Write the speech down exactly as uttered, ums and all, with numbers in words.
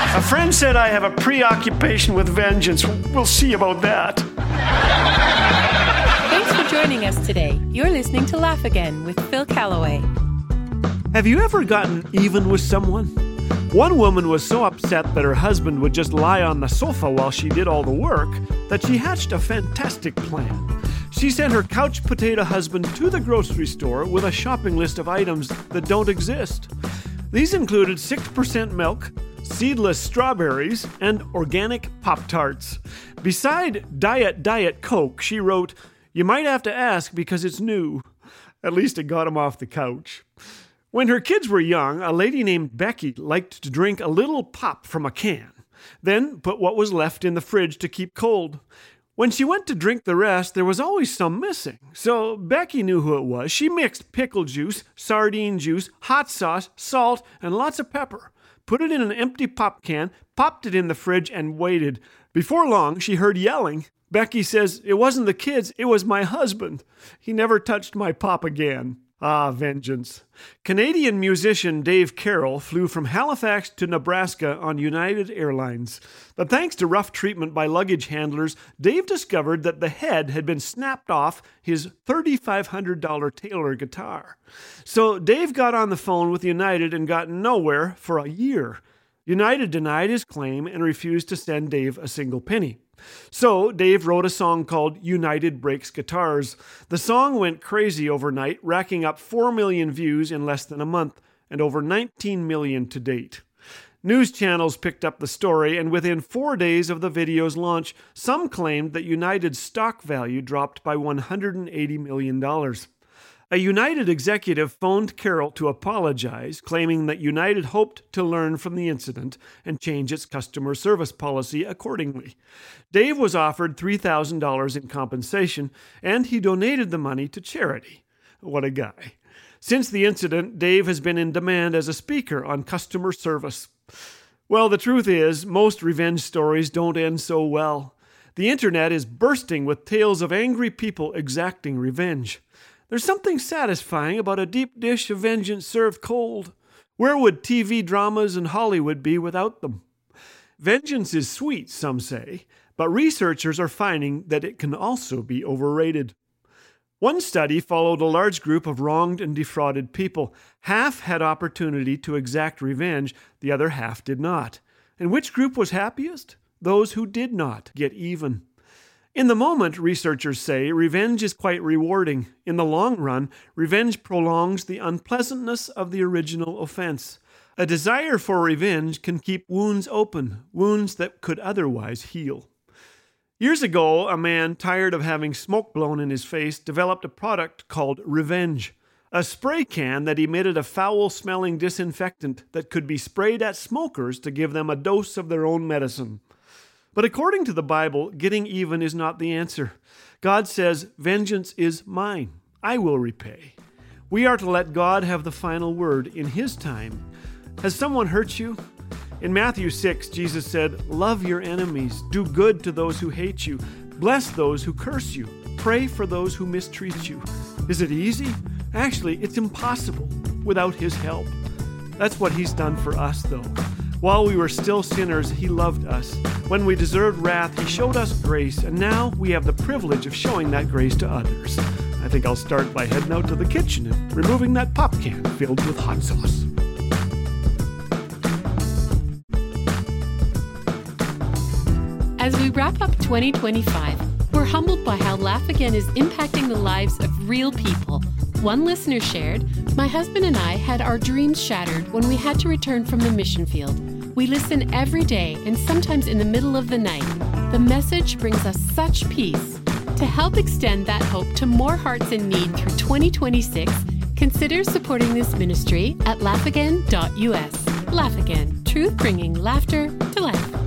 A friend said I have a preoccupation with vengeance. We'll see about that. Thanks for joining us today. You're listening to Laugh Again with Phil Callaway. Have you ever gotten even with someone? One woman was so upset that her husband would just lie on the sofa while she did all the work that she hatched a fantastic plan. She sent her couch potato husband to the grocery store with a shopping list of items that don't exist. These included six percent milk, seedless strawberries, and organic Pop-Tarts. Beside Diet Diet Coke, she wrote, "You might have to ask because it's new." At least it got him off the couch. When her kids were young, a lady named Becky liked to drink a little pop from a can, then put what was left in the fridge to keep cold. When she went to drink the rest, there was always some missing. So Becky knew who it was. She mixed pickle juice, sardine juice, hot sauce, salt, and lots of pepper. Put it in an empty pop can, popped it in the fridge, and waited. Before long, she heard yelling. Becky says, "It wasn't the kids, it was my husband. He never touched my pop again." Ah, vengeance. Canadian musician Dave Carroll flew from Halifax to Nebraska on United Airlines. But thanks to rough treatment by luggage handlers, Dave discovered that the head had been snapped off his three thousand five hundred dollars Taylor guitar. So Dave got on the phone with United and got nowhere for a year. United denied his claim and refused to send Dave a single penny. So Dave wrote a song called United Breaks Guitars. The song went crazy overnight, racking up four million views in less than a month, and over nineteen million to date. News channels picked up the story, and within four days of the video's launch, some claimed that United's stock value dropped by one hundred eighty million dollars. A United executive phoned Carroll to apologize, claiming that United hoped to learn from the incident and change its customer service policy accordingly. Dave was offered three thousand dollars in compensation, and he donated the money to charity. What a guy. Since the incident, Dave has been in demand as a speaker on customer service. Well, the truth is, most revenge stories don't end so well. The internet is bursting with tales of angry people exacting revenge. There's something satisfying about a deep dish of vengeance served cold. Where would T V dramas and Hollywood be without them? Vengeance is sweet, some say, but researchers are finding that it can also be overrated. One study followed a large group of wronged and defrauded people. Half had opportunity to exact revenge, the other half did not. And which group was happiest? Those who did not get even. In the moment, researchers say, revenge is quite rewarding. In the long run, revenge prolongs the unpleasantness of the original offense. A desire for revenge can keep wounds open, wounds that could otherwise heal. Years ago, a man, tired of having smoke blown in his face, developed a product called Revenge, a spray can that emitted a foul-smelling disinfectant that could be sprayed at smokers to give them a dose of their own medicine. But according to the Bible, getting even is not the answer. God says, "Vengeance is mine. I will repay." We are to let God have the final word in His time. Has someone hurt you? In Matthew six, Jesus said, "Love your enemies, do good to those who hate you, bless those who curse you, pray for those who mistreat you." Is it easy? Actually, it's impossible without His help. That's what He's done for us, though. While we were still sinners, He loved us. When we deserved wrath, He showed us grace, and now we have the privilege of showing that grace to others. I think I'll start by heading out to the kitchen and removing that pop can filled with hot sauce. As we wrap up twenty twenty-five, we're humbled by how Laugh Again is impacting the lives of real people. One listener shared, "My husband and I had our dreams shattered when we had to return from the mission field. We listen every day and sometimes in the middle of the night. The message brings us such peace. To help extend that hope to more hearts in need through twenty twenty-six, consider supporting this ministry at laugh again dot U S. Laugh Again, truth bringing laughter to life.